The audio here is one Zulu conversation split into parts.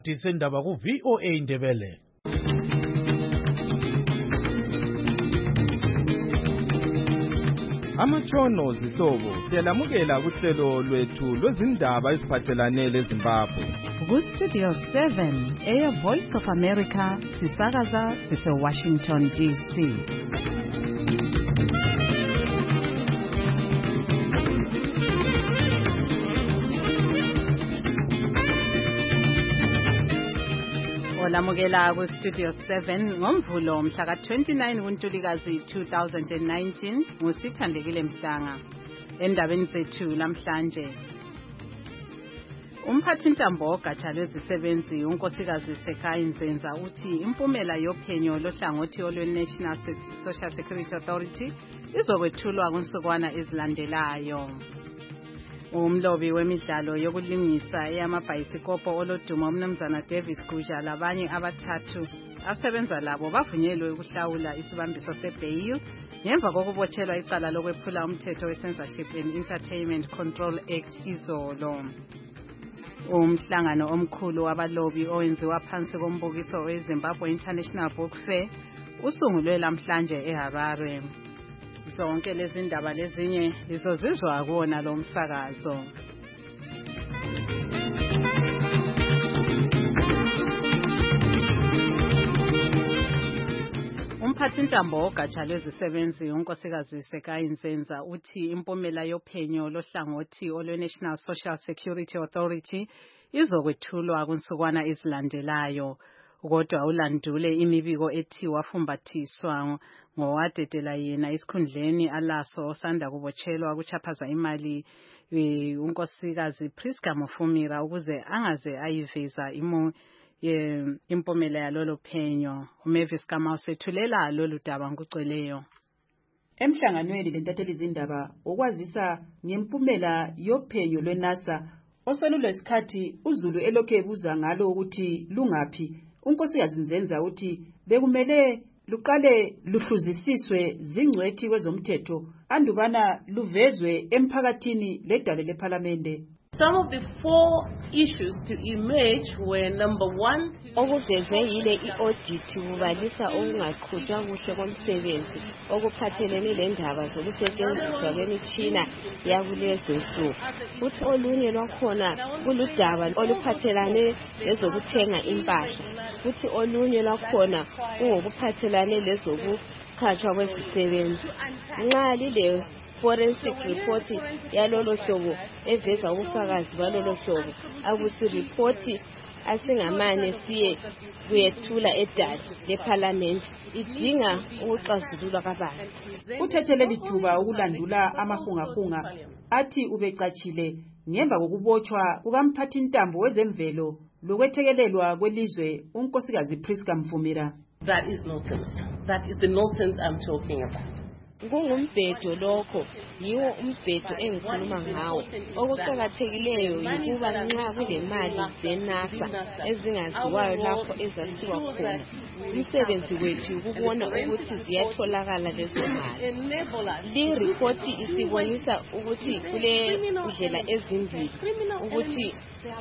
Disendaba ku VOA Ndebele. Amatshono zihlobo siyalamukela kuhlelo lwethu lwezindaba eziphathelane leZimbabwe. Ku Studio 7 Air Voice of America sisakaza sise-Washington DC. Olamukela ku Studio 7 ngomvulo mhla ka-29 kuNtulikazi 2019 ngusithandekile Mhlanga. Endabeni zethu namhlanje, umphathintambo wogatsha lwezisebenzi unkosikazi Sekhaya Nzenza uthi impumela yophenyo lohlangothi olwe-National Social Security Authority izokwethulwa kunsukwana ezilandelayo. Umlobi wemidlalo yokulingisa eyamabhayisikopo olodumo umnumzana Davis Guja labanye abathathu asebenza labo bavunyelwe ukuhlawula isibambiso seBail ngemva kokubotshelwa icala lokwephula umthetho we-Censorship and Entertainment Control Act izolo. Umhlangano omkhulu wabalobi owenziwa phansi kombukiso we-Zimbabwe International Book Fair usungulwe lamhlanje eHarare. Zonke lezi ndaba lezinye lizozizwa kuwona lo msakazo. Umphathintambo wogatsha lwezisebenzi unkosikazi Sekhaya Nzenza uthi impumela yophenyo lohlangothi olwe-National Social Security Authority izokwethulwa kunsukwana ezilandelayo. Kodwa ulandule imibiko ethi wafumbathiswa ngowadedela yena isikhundleni alaso osanda kubotshelwa ukuchaphaza imali unkosikazi Priska Mufumira ukuze angaze ayiveza impumela yalolo phenyo. uMavis Kamau sethulela lolu daba ngugcweleyo. Emhlanganweni lentatheli izindaba okwazisa ngempumela yophenyo lweNASA oseluleskhathi uZulu elokhe ebuza ngalo ukuthi lungaphi, unkosikazi Nzenza uthi bekumele luqale luhluzisiswe zingcwethi kwezomthetho andubana luvezwe emphakathini ledale leParliamente. Some of the four issues to emerge were number one, okuvezwe yile i-audit kubalisa okungaqhutshwa kuhle komsebenzi okuphathelene lendaba zokusetshenziswa kwemitshina yakulezinsuku. Futhi olunye lwakhona kuludaba oluphathelane lezokuthenga impahla. Futhi olunye lwakhona kungokuphathelane lezokukhatshwa kwesisebenzi. Nxa lile forensic report yalolo hlobo eveza ubufakazi balolo hlobo akusi report asingamane siye kuyethula edale leParliament idinga ukuxazululwa kabanzi. Uthethele lithuba ukulandula amahungahunga athi ubecatshile ngemva kokubotshwa kukamphathintambo wezemvelo lokwethekelelwa kwelizwe unkosikazi Priska Mufumira. That is nonsense. That is the nonsense I'm talking about. Kungumbhedo lokho, yiwo umbhedo engikhuluma ngawo. Okuqakathekileyo yikuba nxa kulemali zeNASA ezingaziwayo lapho ezasiwa khona, umsebenzi wethu ukubona ukuthi ziyatholakala lezo mali. Li report isibonisa ukuthi kule ndlela ezimbili ukuthi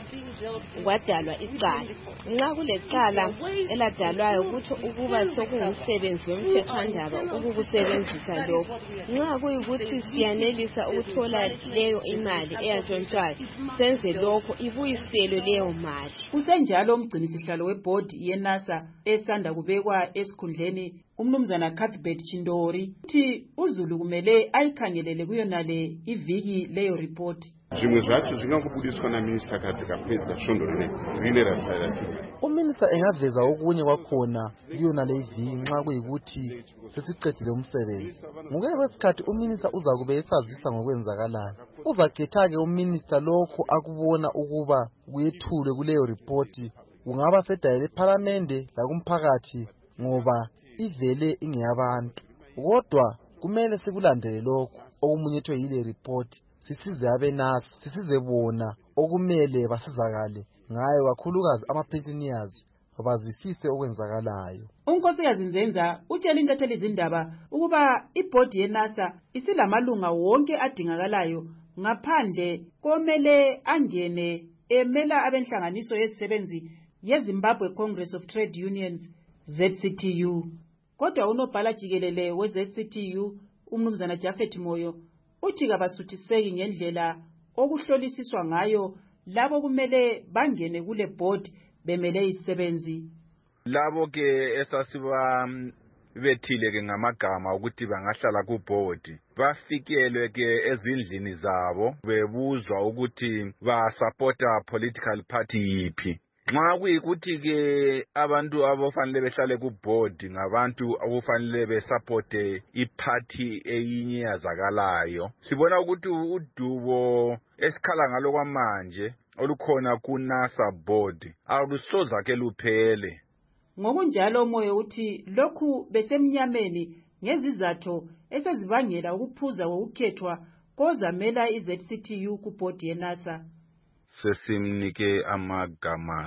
kwadalwa icala. Nxa kulecala eladalwayo ukuthi ukuba sokungumsebenzi womthethwandaba ukukusebenzisa lokho. Nxa kuyikuthi siyanelisa ukuthola leyo imali eyatshontshwayo, senze lokho ibuyiselwe leyo mali. Usenjalo umgcinisihlalo weboard yeNASA esanda kubekwa esikhundleni umnumzana Cuthbert Chindori uthi uZulu kumele ayikhangelele kuyonale iviki leyo report. Zvimwe zvacho zvingangobudiswa naminista kati kapedza svondo rine ratsairati. Uminista engaveza okunye kwakhona kuyona le iviki nxa kuyikuthi sesiqedile umsebenzi. Ngokuya kwesikhathi uminista uzakube esazisa ngokwenzakalayo. Uzakhetha-ke uminista lokho akubona ukuba kuyethulwe kuleyo report, kungaba sedale leParliamente lakumphakathi ngoba ivele ingeyabantu. Kodwa kumele sikulandele lokho okumunyethwe yile report. Sisize abeNASA, sisize bona okumele basizakale ngayo kakhulukazi ama-pensioners bazwisise okwenzakalayo. Unkosikazi Nzenza utshela intatheli izindaba ukuba iboard yeNASA isilamalunga wonke adingakalayo ngaphandle komele angene emela abenhlanganiso yezisebenzi yeZimbabwe Congress of Trade Unions ZCTU. Kodwa unobhala jikelele we-ZCTU umnumzana Japhet Moyo uthi kabasuthiseki ngendlela okuhlolisiswa ngayo labo kumele bangene kule board bemele isebenzi. Labo ke esasiba bethile ke ngamagama ukuthi bangahlala ku board bafikelwe ke ezindlini zabo bebuzwa ukuthi ba supporta political party yipi. Nxa kuyikuthi ke abantu abafanele behlale ku board ngabantu abafanele besupporte iparty eyinye yazakalayo. Sibona ukuthi udubo esikhala ngalo kwamanje olukhona ku NASA board alusoza ke luphele. Ngokunjalo Moyo uthi lokhu besemnyameni ngezizathu esezibangela ukuphuza kokukhethwa kozamela iZCTU ku board yeNASA. Sesimnike amagama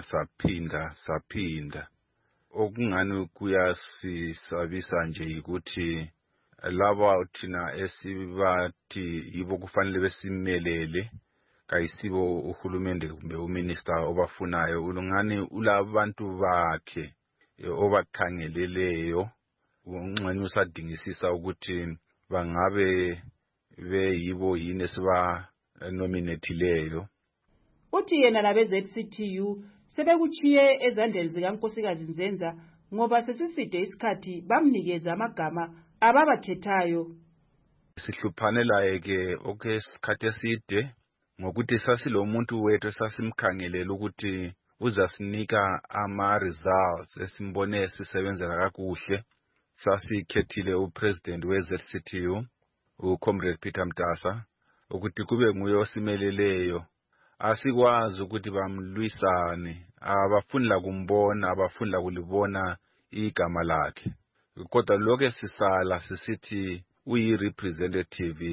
saphinda okungani kuyasisabisa nje ukuthi laba thina esibathi yibo kufanele besimelele kayisibo uhulumende kumbe uminister obafunayo ulungani ulabantu bakhe obakhangeleleyo ungxenye usadingisisa ukuthi bangabe beyibo yini esiba nominatileyo. Uthi yena labe-ZCTU sebekuchiye ezandleni zikaNkosikazi Nzenza ngoba sesiside isikhathi bamnikeza amagama ababakhethayo. Sihluphanela ke okwesikhathi eside ngokuthi sasilomuntu wethu esasimkhangelela ukuthi uzasinika ama-results esimbone sisebenzela kakuhle. Sasikhethile upresident we-ZCTU uComrade Peter Mtasa ukuthi kube nguye osimeleleyo. Asikwazi ukuthi bamlwisane abafuni la kumbona abafuni la kulibona igama lakhe kodwa lokho sisala sisithi uyi-representative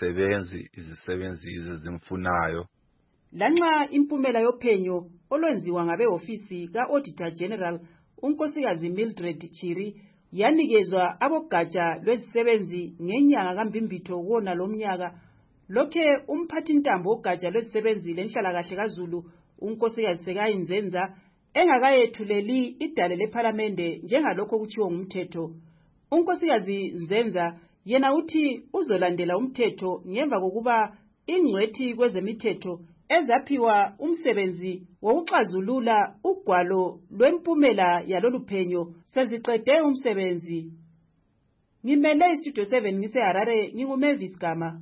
izisebenzi izimfunayo. Lanxa impumela yophenyo olwenziwa ngabehofisi ka-Auditor General unkosikazi Mildred Chiri yanikezwa abogatsha lwezisebenzi ngenyanga kaMbimbitho wona lomnyaka, lokhe umphathintambo ogatsha lwezisebenzi lenhlalakahle kaZulu unkosikazi Sekayi Nzenza engakayethuleli idale lePhalamende njengalokho kutshiwo ngumthetho. Unkosikazi Nzenza yena uthi uzolandela umthetho ngemva kokuba ingcwethi kwezemithetho ezaphiwa umsebenzi wokuxazulula ugwalo lwempumela yaloluphenyo seziqede umsebenzi. Ngimele iStudio 7 ngiseHarare nginguMavis Gama.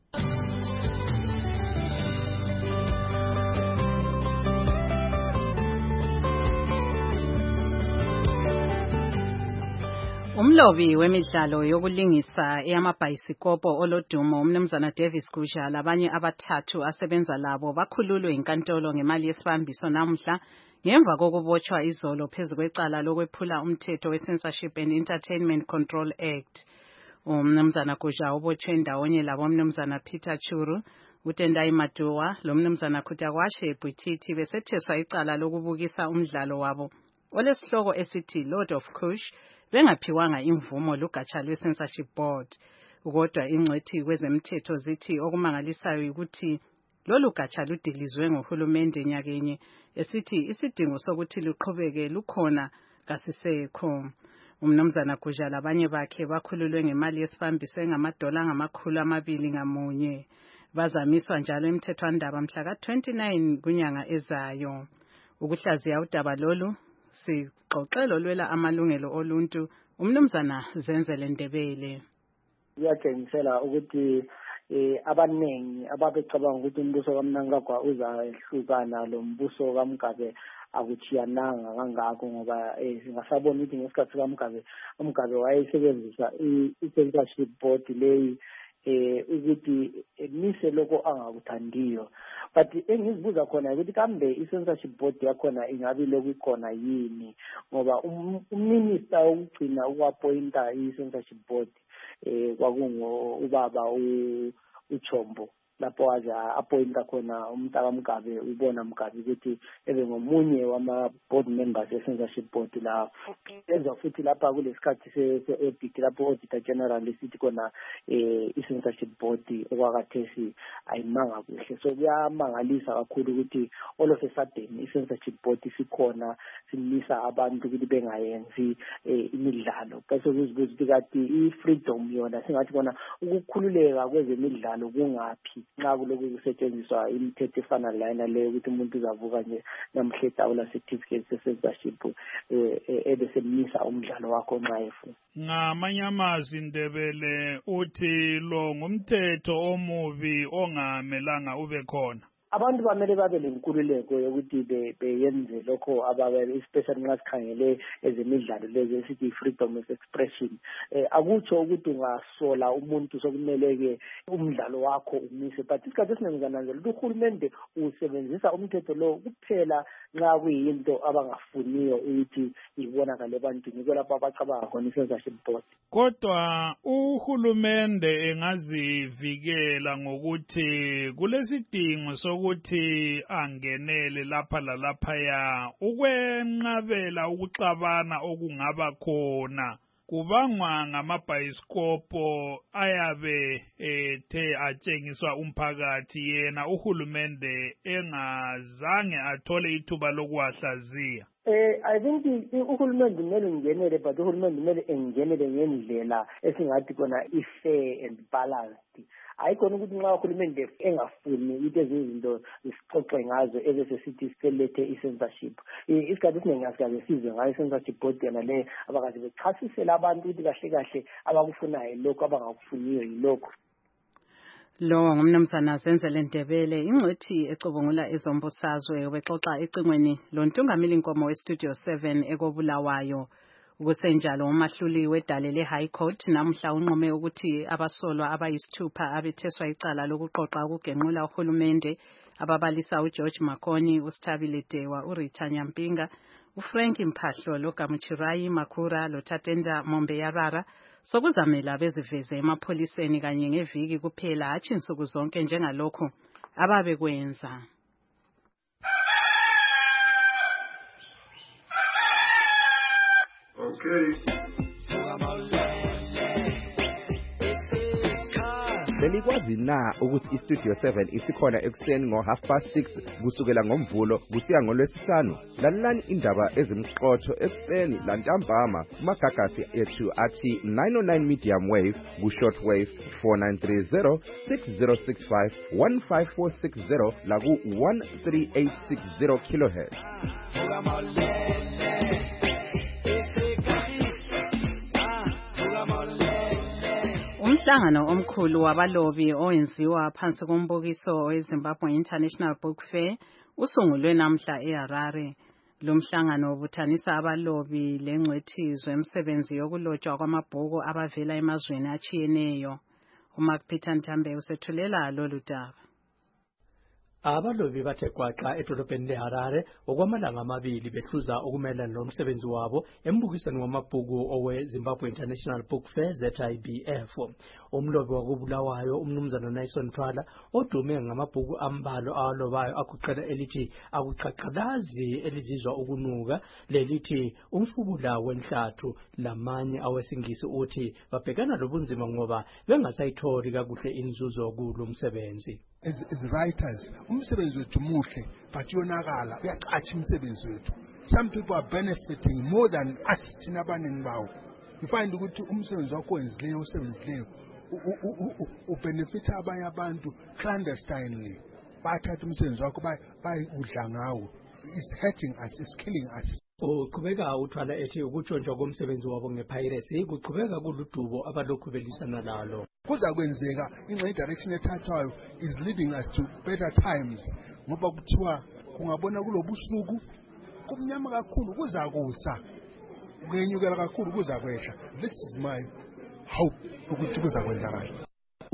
Umlobi wemidlalo yokulingisa eyamabhayisikopo olodumo umnumzana Davis Gusha labanye abathathu asebenza labo bakhululwe inkantolo ngemali yesibambiso namuhla ngemva kokubotshwa izolo phezu kwecala lokwephula umthetho we-Censorship and Entertainment Control Act. Umnumzana Gusha ubotshwe ndawonye labo umnumzana Peter Churu, uTendai Maduwa lomnumzana Khutakwashe Bwititi besetheswa icala lokubukisa umdlalo wabo olesihloko esithi Lord of Kush bengaphiwanga imvumo lugatsha lwe-Censorship Board. Kodwa ingcwethi kwezemthetho zithi okumangalisayo ukuthi lolu gatsha ludilizwe ngohulumende nyakenye esithi isidingo sokuthi luqhubeke lukhona kasisekho. Umnumzana Gusha labanye bakhe bakhululwe ngemali yesibambiso engamadola $200 ngamunye. Bazamiswa njalo emthethwandaba mhla ka-29 kunyanga ezayo. Ukuhlaziya udaba lolu sixoxelo lwela amalungelo oluntu umnumzana Zenzele Ndebele. Iyatshengisela ukuthi abanengi ababecabanga ukuthi umbuso kaMnangagwa uzahlukana lo mbuso kaMgabe akuchiyananga kangako ngoba singasabona ukuthi ngesikhathi kaMgabe wayesebenzisa i-Censorship Board leyi ukuthi emise lokho angakuthandiyo. But engizibuza khona ukuthi kambe i-Censorship Board yakhona ingabe lokukhona yini ngoba uminister ukugcina uappointa i-Censorship Board kwakungo ubaba uChombo. lapho waze appointa khona uMtaka Mgabe ubona Mgabe ukuthi ebe ngomunye wama-board members e-censorship board la enza futhi lapha kulesikhathi se-audit lapho auditor general esithi khona i-censorship board okwakhathesi ayimanga kuhle. So kuyamangalisa kakhulu ukuthi all of a sudden i-censorship board sikhona simisa abantu ukuthi bengayenzi imidlalo. Bese kuzibuza ukuthi kati i-freedom yona singathi khona ukukhululeka kwezemidlalo kungaphi nxa kulokhu kusetshenziswa imithetho efana lana leyo ukuthi umuntu uzavuka nje namhle tawula certificate se-censorship ebesemisa umdlalo wakho nxa efuna. Ngamanye amazwi Ndebele uthi lo ngumthetho omubi ongamelanga ube khona. Abantu bamele babe lenkululeko yokuthi beyenze lokho ababe especially nxa sikhangele ezemidlalo lezi esithi freedom of expression. Akutsho ukuthi ungasola umuntu sokumeleke umdlalo wakho umise, but isikhathi esiningi ngananzela ukuthi uhulumende usebenzisa umthetho lo kuphela nxa kuyinto abangafuniyo ukuthi ibonakale ebantwini, kulapho abacabanga khona i-censorship board. Kodwa uhulumende engazivikela ngokuthi kulesidingo sokuthi angenele lapha lalaphaya ukwenqabela ukuxabana okungaba khona kubangwa ngamabhayiskopo ayabe ethe atshengiswa umphakathi, yena uhulumende engazange athole ithuba lokuwahlaziya. I think uhulumende kumele ungenele, but uhulumende kumele engenele ngendlela esingathi kona i-fair and balanced. Ayikhona ukuthi nxa uhulumende engafuni ukuthi ezinto isixoxe ngazo ebese sithi silethe i-censorship. Isikhathi esiningi asikaze sizwe ngayo i-censorship board yona le abakaze bechasisela abantu ukuthi kahle kahle abakufunayo lokho abangakufuniyo yilokho. Lo ngumnumzana Zenzele Ndebele, ingcwethi ecubungula ezombusazwe, wexoxa ecingweni lontungameli Nkomo we-Studio 7 ekobulawayo. Kusenjalo umahluli wedale le-High Court namhla unqume ukuthi abasolwa abayisithupha abetheswa icala lokuqoqa ukugenqula uhulumende ababalisa uGeorge Makoni, uSithabile Dewa, uRita Nyampinga, uFrank Mpahlo, loGamuchirayi Makura, loTatenda Mombeyarara sokuzamela beziveze emapholiseni kanye ngeviki kuphela hatshi insuku zonke njengalokho ababekwenza. Belikwazi na ukuthi iStudio 7 isikhona ekuseni ngo6:30 kusukela ngomvulo kusiya ngolwesihlanu? Lalelani indaba ezimqotho ekuseni lantambama kumagagasi ethu athi 909 medium wave ku-short wave 4930 6065 15460 laku 13860 kilohertz. Umhlangano omkhulu wabalobi owenziwa phansi kombukiso weZimbabwe International Book Fair usungulwe namhla eHarare. Lo mhlangano ubuthanisa abalobi lengcwethizwe emsebenzi yokulotshwa kwamabhuku abavela emazweni atshiyeneyo. uMark Peter Ntambe usethulela lolu daba. Abalobi bathe kwaxa edolobheni leHarare okwamalanga amabili behluza ukumelana nomsebenzi wabo embukisweni wamabhuku oweZimbabwe International Book Fair ZIBF. Umlobi wakubulawayo umnumzana Nason Twala odume ngamabhuku ambalo awalobayo akuqela elithi akuqaqalazi elizizwa ukunuka, lelithi umfubula wenhlathu, lamanye awesingisi uthi babhekana lobunzima ngoba bengasayitholi kakuhle inzuzo kulo msebenzi. As writers, umsebenzi wethu muhle but yonakala uyacatsha umsebenzi wethu. Some people are benefiting more than us thina abaningi bawo. You find ukuthi umsebenzi wakho wenzileyo usebenzileyo ubenefita abanye abantu clandestinely. Bathatha umsebenzi wakho bayudla ngawo. It's hurting us, it's killing us. Uqhubeka uthwala ethi ukutshontshwa komsebenzi wabo ngepiracy kuqhubeka kuludubo abalokhu belisana lalo. Kuza kwenzeka ingxenye direction ethathwayo is leading us to better times, ngoba kuthiwa kungabona kulobusuku kumnyama kakhulu kuza kusa, kuyenyukela kakhulu kuza kwehla. This is my hope ukuthi kuza kwenzakala.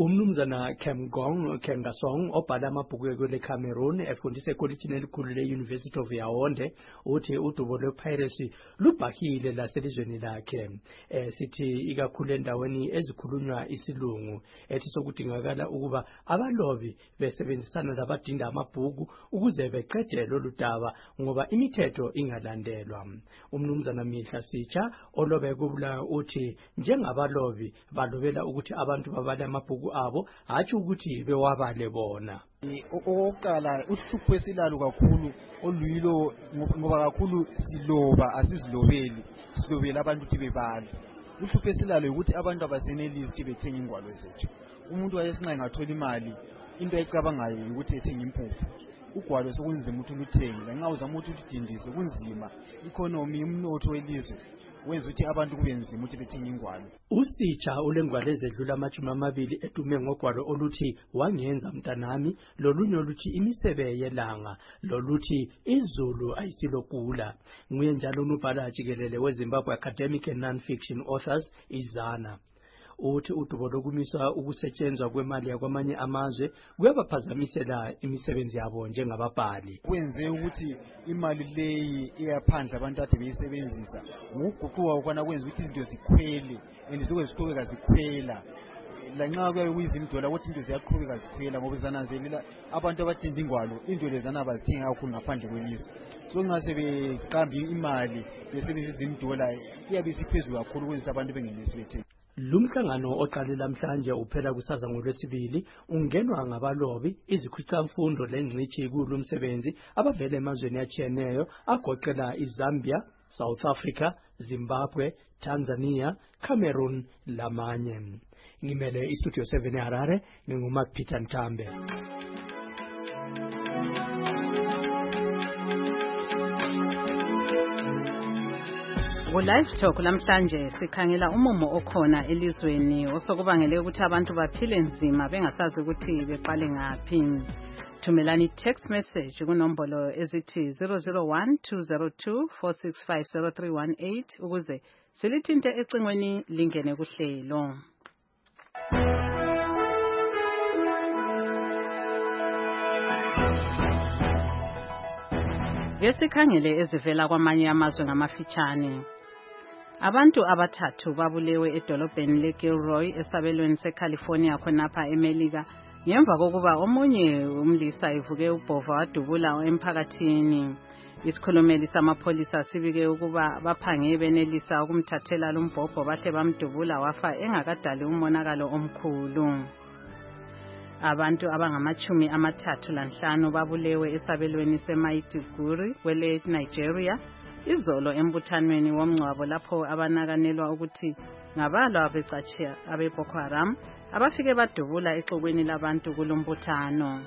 Umnumzana Kengasong obhala amabhuku kwele Cameroon efundisa ekolitshini elikhulu le-University of Yaounde uthi udubo lwe-piracy lubhahile laselizweni lakhe. Sithi ikakhulu endaweni ezikhulunywa isilungu ethi sokudingakala ukuba abalobi besebenzisana labadinda amabhuku ukuze beqede lolu daba ngoba imithetho ingalandelwa. Umnumzana Mihla Sitsha olobe kubula uthi njengabalobi balobela ukuthi abantu babale amabhuku abo hatshi ukuthi bewabale bona. Okokuqala uhlupho esilalo kakhulu oluyilo ngoba kakhulu siloba asizilobeli silobela abantu ukuthi bebale. Uhlupho esilalo ukuthi abantu abasenelisi ukuthi bethenge ingwalo zethu. Umuntu wayesinga engathola imali into ayicabangayo ukuthi ethenge impuphu. Ugwalo sokunzima ukuthi uluthenge lanxa uzama ukuthi udindise kunzima. Economy umnotho welizwe wenza ukuthi abantu kube nzima ukuthi bethenge ingwalo. Usitsha ulengwalo ezedlula 20 edume ngogwalo oluthi wangenza mntanami, lolunye oluthi imisebe yelanga, loluthi izulu ayisilokula. Nguye njalo unobhala jikelele weZimbabwe Academic and Non-Fiction Authors izana. Uthi udubo lokumisa ukusetshenzwa kwemali yakwamanye amazwe kuyabaphazamisela imisebenzi yabo njengababhali. Kwenze ukuthi imali leyi eyaphandle abantu ade beyisebenzisa ngokuguquka ukwana kwenza ukuthi into zikhwele elizwe ziqhubeka zikhwela. Lanxa kuyabe kuyizindola ukuthi into ziyaqhubeka zikhwela ngoba zananzelela abantu abadinda ingwalo into lezana bazithenga kakhulu ngaphandle kwelizwe. So ngase beqambi imali besebenzisa izindola iyabe siphezulu kakhulu kwenza abantu bengenelisi bethenga. Lumhlangano oqale namhlanje uphela kusaza ngolwesibili ungenwa ngabalobi izikhwicamfundo lengcitshi kulomsebenzi abavela emazweni atshiyeneyo agoqela iZambia, South Africa, Zimbabwe, Tanzania, Cameroon lamanye. Ngimele iStudio 7 eHarare nginguMark Ntambe. Live Talk lamhlanje sikhangela umumo okhona elizweni osokubangele ukuthi abantu baphile nzima bengasazi ukuthi beqale ngaphi. Thumelani text message kunombolo ezithi 001-202-465-0318 ukuze silithinte ecingweni lingene kuhlelo. Ngesikhangele ezivela kwamanye amazwe ngamafitshane. Abantu abathathu babulewe edolobheni leGilroy esabelweni seCalifornia khonapha eMelika ngemva kokuba omunye umlisa evuke ubhova wadubula emphakathini. Isikhulumeli samapholisa sibike ukuba baphange benelisa ukumthathela lombhobho bahle bamdubula wafa engakadali umonakalo omkhulu. Abantu abangama-35 babulewe esabelweni seMaiduguri kwele Nigeria izolo embuthanweni womngcwabo lapho abanakanelwa ukuthi ngabalwa becatshe abe Boko Haram abafike badubula exukwini labantu kulombuthano.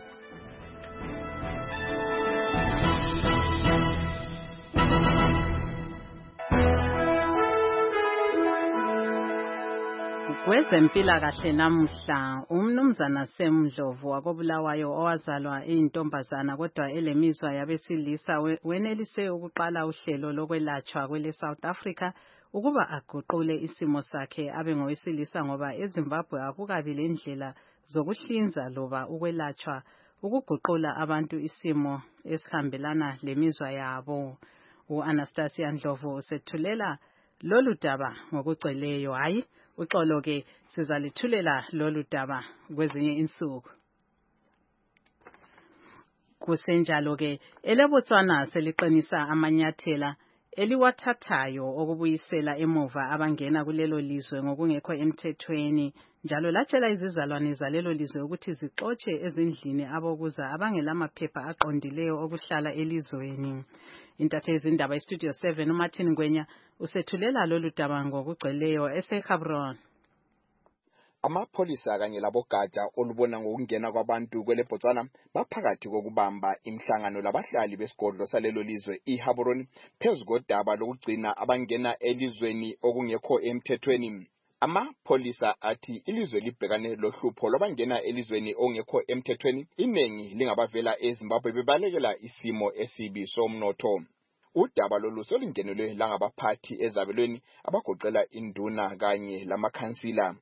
Kwezempilakahle namuhla umnumzana Semdlovu wakobulawayo owazalwa eyintombazana kodwa elemizwa yabesilisa wenelise ukuqala uhlelo lokwelatshwa kwele South Africa ukuba aguqule isimo sakhe abe ngowesilisa ngoba eZimbabwe akukabi lendlela zokuhlinza loba ukwelatshwa ukuguqula abantu isimo esihambelana lemizwa yabo. U-Anastasia Ndlovu usethulela lolu daba ngokugcweleyo. Hayi uxolo ke sizalithulela lolu daba kwezinye insuku. Kusenjalo ke eleBotswana seliqinisa amanyathela eliwathathayo okubuyisela emuva abangena kulelo lizwe ngokungekho emthethweni njalo latshela izizalwane zalelo lizwe ukuthi zixotshe ezindlini abokuza abangelamaphepha aqondileyo okuhlala elizweni. Intatheli indaba iStudio 7 uMartin Ngwenya usethulela lolu daba ngokugcweleyo eseCameroon. Amapholisa kanye labogatsha olubona ngokungena kwabantu kwele Botswana baphakathi kokubamba imhlangano labahlali besigodlo salelo lizwe iHaburoni phezu kodaba lokugcina abangena elizweni okungekho emthethweni. Amapholisa athi ilizwe libhekane lohlupho lwabangena elizweni ongekho emthethweni inengi lingabavela eZimbabwe bebalekela isimo esibi somnotho. Udaba lolu solungenelwe langabaphathi ezabelweni abagoqela induna kanye lamakhansila.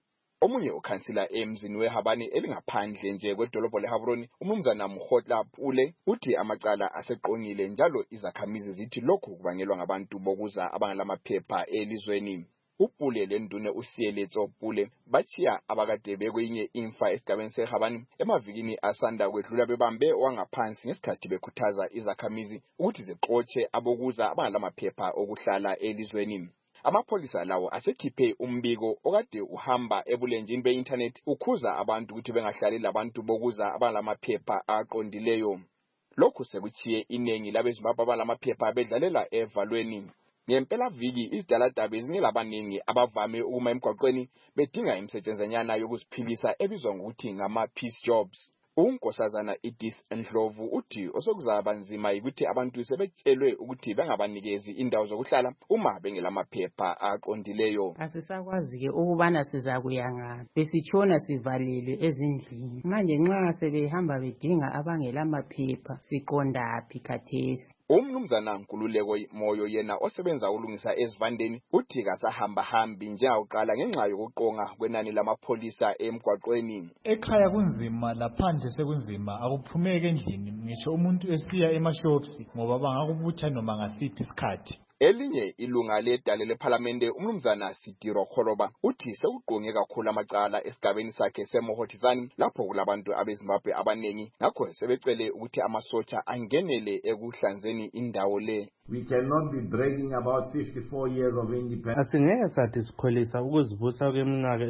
Omunye ukhansila emzini weHabani elingaphandle nje kwedolobho leHabroni, uMnumzana Mkhotla Pule, uthi amacala aseqonile njalo izakhamizi zithi lokhu kubangelwa ngabantu bokuza abangalamaphepha elizweni. Upule lendune uSieletso Pule bachiya abakade bekwenye imfa esigabeni seHabani emavikini asanda kwedlula bebambe wangaphansi ngesikhathi bekhuthaza izakhamizi ukuthi zixotshe abokuza abangalamaphepha okuhlala elizweni. Amapholisa lawo asekhiphe umbiko okade uhamba ebulenjini be-internet ukhuza abantu ukuthi bengahlali labantu bokuza abangalamaphepha aqondileyo. Lokhu sekuchiye inengi labeZimbabwe abangalamaphepha bedlalela evalweni. Ngempela viki izidaladabe zingelabaningi abavame ukuma emgwaqweni bedinga imisetshenzanyana yokuziphilisa ebizwa ngokuthi ngama-peace jobs. Unkosazana Edith Ndlovu uthi osokuzaba nzima ukuthi abantu sebetshelwe ukuthi bengabanikezi indawo zokuhlala uma bengelamaphepha aqondileyo. Asisakwazi-ke ukubana sizakuya ngaphi, besitshona sivalelwe ezindlini. Manje nxa sebehamba bedinga abangelamaphepha siqondaphi khathesi? Umnumzana Nkululeko Moyo yena osebenza ukulungisa ezivandeni uthi kasahamba hambi njengaqala ngenxa yokuqonga kwenani lamapholisa emgwaqweni. Ekhaya kunzima, laphandle sekunzima, akuphumeke endlini ngisho umuntu esiya emashops ngoba bangakubutha noma ngasiphi isikhathi. Elinye ilunga ledale leParlamente uMnumzana Sidiro Kholoba uthi sekuqonge kakhulu amacala esigabeni sakhe seMohotisani lapho kulabantu abeZimbabwe abanengi ngakho sebecele ukuthi amasotsha angenele ekuhlanzeni indawo le. We cannot be bragging about 54 years of independence. Asingeke sathi sikholisa ukuzibusa kweminyaka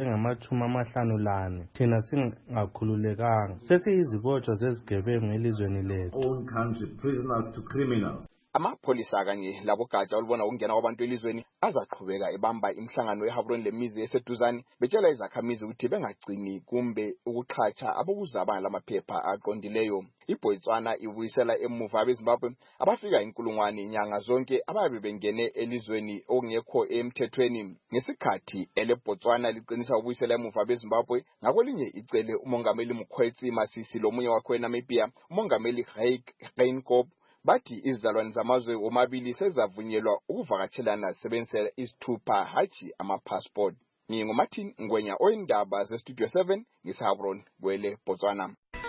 engama-54 thina singakhululekanga. Sesiyizibotshwa zezigebengu elizweni lethu. Own country, prisoners to criminals. Amapholisa kanye labogatsha olubona ukungena kwabantu elizweni azaqhubeka ebamba imihlangano eHabroni lemizi eseduzane betshela izakhamizi ukuthi bengagcini kumbe ukuqhatsha abokuza abangalamaphepha aqondileyo. iBotswana ibuyisela emuva abeZimbabwe abafika inkulungwane inyanga zonke ababe bengene elizweni okungekho emthethweni. Ngesikhathi eleBotswana liqinisa ubuyisela emuva abeZimbabwe, ngakwelinye icele umongameli Mkhwetsi Masisi lomunye wakhe eNamibia umongameli Geingob bathi izizalwane zamazwe omabili sezavunyelwa ukuvakatshelana sebenzisa isithupha hachi ama-passport. NginguMartin Ngwenya oyindaba zeStudio 7 ngiseHabroni kwele Botswana.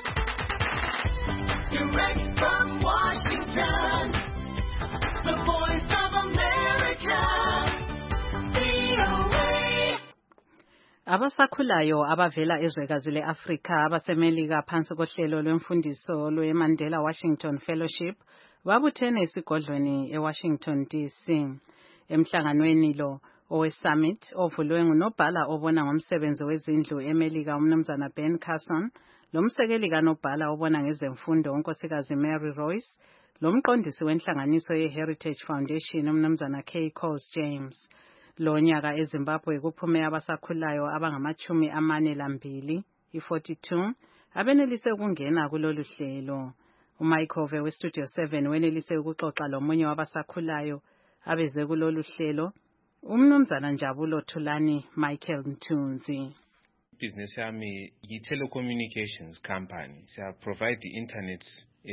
Direct from Washington, the Voice of America, VOA. Abasakhulayo abavela ezwekazi leAfrika abasemelika phansi kohlelo lwemfundiso lweMandela Washington Fellowship babuthene esigodlweni eWashington DC. Emhlanganweni lo oweSummit ovulwe ngunobhala obona ngomsebenzi wezindlu eMelika uMnumzana Ben Carson, lomsekeli kanobhala obona ngezemfundo uNkosikazi Mary Royce, lomqondisi wenhlanganiso yeHeritage Foundation uMnumzana K. Coles James. Lo nyaka eZimbabwe kuphume abasakhulayo abangama-42, i-42, abenelise ukungena kulolu hlelo. uMichael weStudio 7 wenelise ukuxoxa lomunye wabasakhulayo abeze kulolu hlelo, uMnumzana Njabulo Thulani Michael Mthunzi. Business yami yi-telecommunications company. Siya provide the internet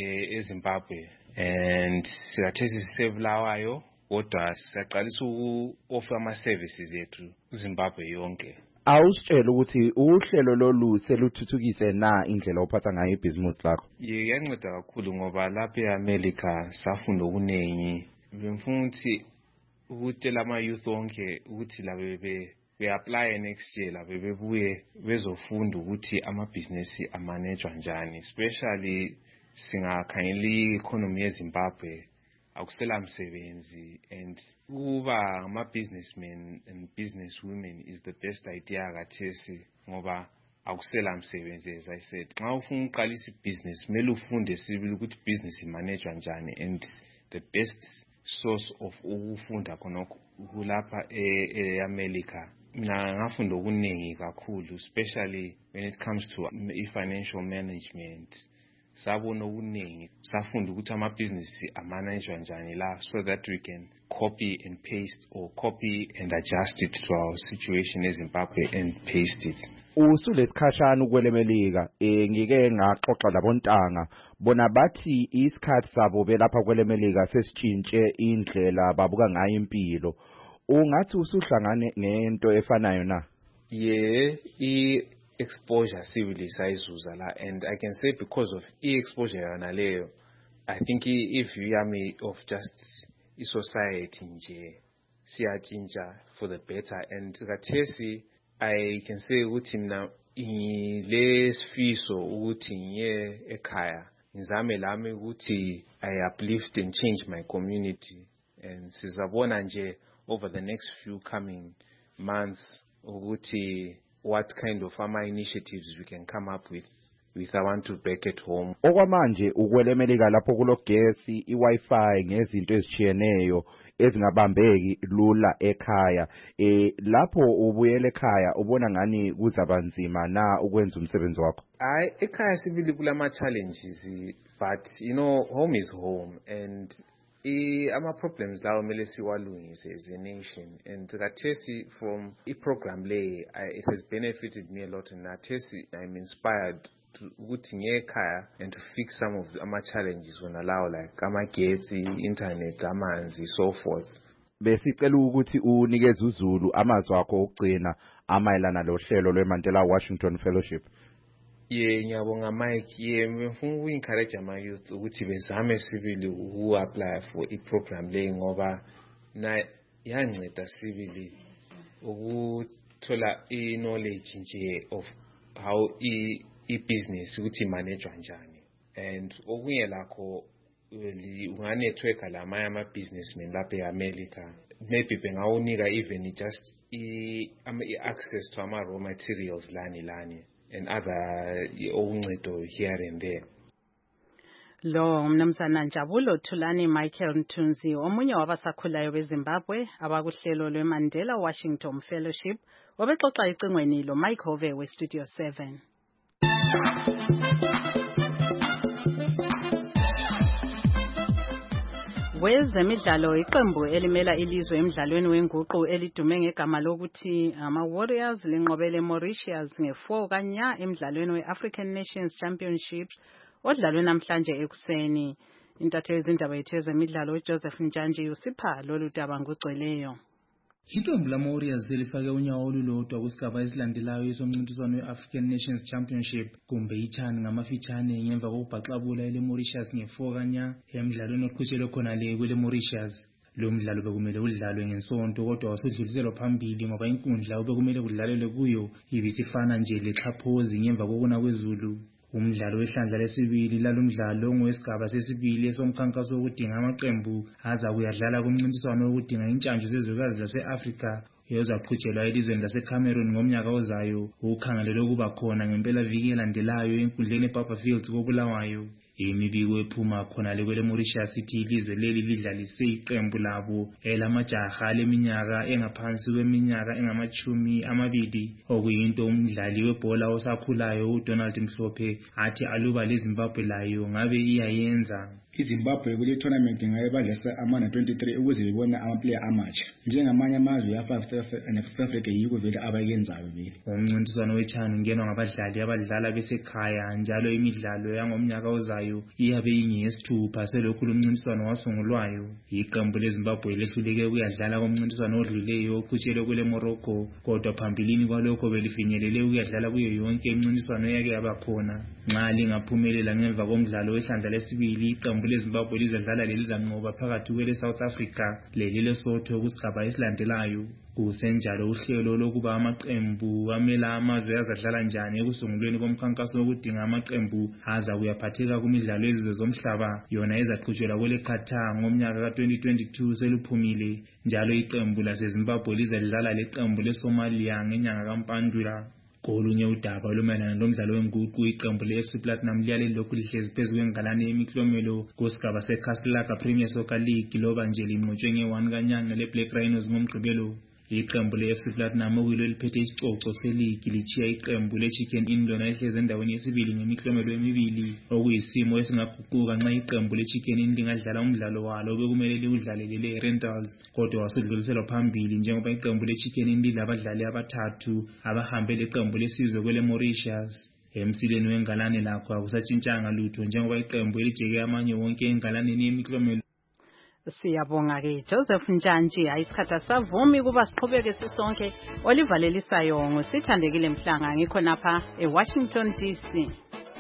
eZimbabwe and siyathesi sisebulawayo kodwa siyaqalisa uku-offer ama-services ethu kuZimbabwe yonke. Awusitshela ukuthi uhlelo lolu seluthuthukise na indlela ophatha ngayo ibhizinisi lakho? Yanceda kakhulu ngoba lapha eAmerica safunda okuningi. Bengifuna ukutshela ama-youth onke ukuthi labe be-apply next year labe bebuye bezofunda ukuthi amabhizinisi amanejwa njani, especially singakhangela i-economy yeZimbabwe akusela msebenzi, and ukuba ama-businessmen and businesswomen is the best idea kathesi ngoba akusela msebenzi. As I said, nxa ufuna uqalisa ibhizinisi kumele ufunde sibili ukuthi ibhizinisi imanejwa njani, and the best source of ukufunda khonokho kulapha eAmerica. Mina ngafunda okuningi kakhulu, especially when it comes to financial management. Sabona okuningi, safunda ukuthi amabhizinisi amanejwa njani la, so that we can copy and paste or copy and adjust it to our situation eZimbabwe and paste it. Usulesikhashana ukwelemelika ngike ngaxoxa labontanga bona bathi isikhathi sabo belapha kwelemelika sesitshintshe indlela babuka ngayo impilo. Ungathi usuhlangane nento efanayo na? exposure sibili sayizuza la, and I can say because of exposure yana leyo, I think if yami of just society nje siyachinja for the better, and kathesi I can say ukuthi mina lesfiso ukuthi ngiye ekhaya ngizame lami ukuthi I uplift and change my community, and sizabona nje over the next few coming months ukuthi what kind of initiatives we can come up with abantu back at home. Okwamanje ukwelemeleka lapho kulogesi, iWi-Fi ngezinto ezitshiyeneyo ezingabambeki lula ekhaya. Lapho ubuyele ekhaya ubona ngani kuzabanzima na ukwenza umsebenzi wakho? Ekhaya sibili kulama challenges, but you know, home is home, and ama-problems lawo mele siwalungise as a nation, and kathesi from program le it has benefited me a lot, and kathesi I'm inspired ukuthi ngiye ekhaya and to fix some of ama-challenges wona lawo, like amagetsi, internet, amanzi, so forth. Besicela ukuthi unikeze uZulu amazwi akho okugcina amayelana lohlelo lweMandela Washington Fellowship. Ngiyabonga Mike. Ngifuna uku-encourage ama-youth ukuthi bezame sibili uku-apply for i-program le, ngoba na yanceda sibili ukuthola i-knowledge nje of how i-business ukuthi imanejwa njani, and okunye lakho unganetwork lamanye ama-businessmen lapha e-America, maybe bengawunika even just i-access to ama-raw materials lani and other uncedo here and there. Lo mnumzana Njabulo Thulani Michael Mthunzi, omunye wabasakhulayo beZimbabwe abakuhlelo lweMandela Washington Fellowship, obexoxa icingweni lo Mike Hove weStudio 7. Wezemidlalo, iqembu elimela ilizwe emidlalweni wenguqu elidume ngegama lokuthi ama-Warriors linqobele Mauritius nge-4 kanya emidlalweni we-African Nations Championships odlalwe namhlanje ekuseni. Intatheli yezindaba yethu yezemidlalo uJoseph Njanji usipha lolu daba ngogcweleyo. Iqembu lama-Warriors elifake unyawo olulodwa kusigaba esilandelayo somncintiswano we-African Nations Championship kumbe iCHAN ngamafitshane ngemva kokubhaxabula ele-Mauritius nge-4 kanya emidlalweni oqhutshelwe khona le kwele-Mauritius. Lo mdlalo bekumele udlalwe ngesonto kodwa wasedluliselwa phambili ngoba inkundla obekumele kudlalelwe kuyo ibisifana nje lexhaphozi ngemva kokuna kwezulu. Umdlalo wehlandla lesibili lalumdlalo ngowesigaba sesibili esomkhankaso wokudinga amaqembu aza kuyadlala kumncintiswano wokudinga intshantshu zezwekazi lase-Afrika ezaqhutshelwa elizweni laseCameroon ngomnyaka ozayo, ukhangelelwe ukuba khona ngempela viki elandelayo enkundleni eBarberfield koBulawayo. Imibiko ephuma khona lekwele-Mauritius ithi ilizwe leli lidlalise iqembu labo elamajaha leminyaka engaphansi kweminyaka engama-20, okuyinto umdlali webhola osakhulayo uDonald Mhlophe athi aluba leZimbabwe layo ngabe iyayenza. iZimbabwe kule tournament ngaye badlala ama-23 ukuze bebone ama-player amatsha njengamanye amazwe e-South Africa yiko vele abayenzayo vele. Umncintiswano weCHAN ungenwa ngabadlali abadlala besekhaya njalo imidlalo yangomnyaka ozayo iyabe ingeyesithupha selokhu lumncintiswano wasungulwayo. Iqembu leZimbabwe lehluleke ukuyadlala komncintiswano odluleyo oqhutshelwe kule Morocco, kodwa phambilini kwalokho belifinyelele ukuyadlala kuyo yonke imncintiswano eyake yabakhona. Nxa lingaphumelela ngemva komdlalo wehlandla lesibili, iqembu leZimbabwe lizadlala lelizanqoba phakathi kwele-South Africa lelile-Lesotho kusigaba esilandelayo. Kusenjalo uhlelo lokuba amaqembu amela amazwe azadlala njani ekusungulweni komkhankaso wokudinga amaqembu aza kuyaphatheka kumidlalo yezizwe zomhlaba yona ezaqhutshelwa kwele-Qatar ngomnyaka ka-2022 seluphumile, njalo iqembu laseZimbabwe lizadlala leqembu leSomalia ngenyanga kaMpandula. Kolunye udaba olumayelana lomdlalo wenguqu, iqembu le-FC Platinum liyale lokhu lihlezi phezu kwengalane yemiklomelo kusigaba seCastelaka Premier Soccer League loba nje linqotshwe nge-1 kanyanga le-Black Rhinos ngomgqibelo. Iqembu le-FC Platinum okuyilo liphethe isicoco seligi lichiya iqembu le-Chicken Inn lona ehlezi endaweni yesibili ngemiklomelo emibili, okuyisimo esingaguquka nxa iqembu le-Chicken Inn lingadlala umdlalo walo bekumele liwudlalele le-Rentals, kodwa wasedluliselwa phambili njengoba iqembu le-Chicken Inn lidlabadlali abathathu abahambe leqembu lesizwe kwele-Mauritius. Emsileni wengalane lakho akusatshintshanga lutho njengoba iqembu elijeke amanye wonke engalaneni yemiklomelo. Siyabonga-ke Joseph Ntshantshi. Hayi isikhathi asavumi kuba siqhubeke sisonke. Oliver Lelisayongo, sithandekile Mhlanga, ngikho napha eWashington DC.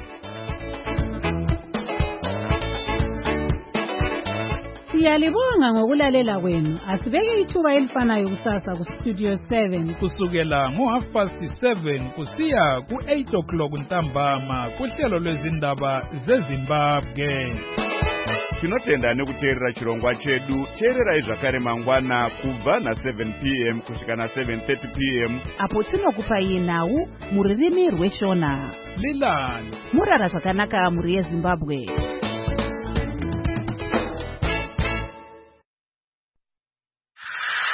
Siyalibonga ngokulalela kwenu. Asibeke ithuba elifanayo kusasa ku Studio 7 kusukela ngo7:30 kusiya ku8:00 ntambama kuhlelo lwezindaba zeZimbabwe. Tinotenda nekuteerera chirongwa chedu. Teererai zvakare mangwana kubva na7 p.m. kusvika na7:30 p.m. apo tinokupai nhau muririmi rweshona. Lilani murara zvakanaka muri yeZimbabwe.